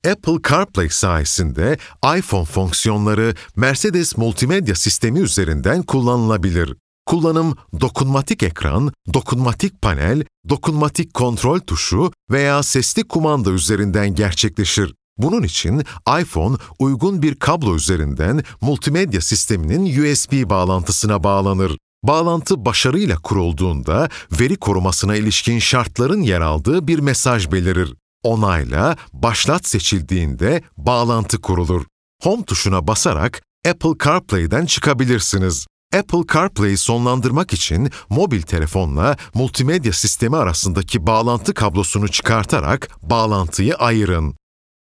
Apple CarPlay sayesinde iPhone fonksiyonları Mercedes multimedya sistemi üzerinden kullanılabilir. Kullanım dokunmatik ekran, dokunmatik panel, dokunmatik kontrol tuşu veya sesli kumanda üzerinden gerçekleşir. Bunun için iPhone uygun bir kablo üzerinden multimedya sisteminin USB bağlantısına bağlanır. Bağlantı başarıyla kurulduğunda veri korumasına ilişkin şartların yer aldığı bir mesaj belirir. Onayla, başlat seçildiğinde bağlantı kurulur. Home tuşuna basarak Apple CarPlay'den çıkabilirsiniz. Apple CarPlay'i sonlandırmak için mobil telefonla multimedya sistemi arasındaki bağlantı kablosunu çıkartarak bağlantıyı ayırın.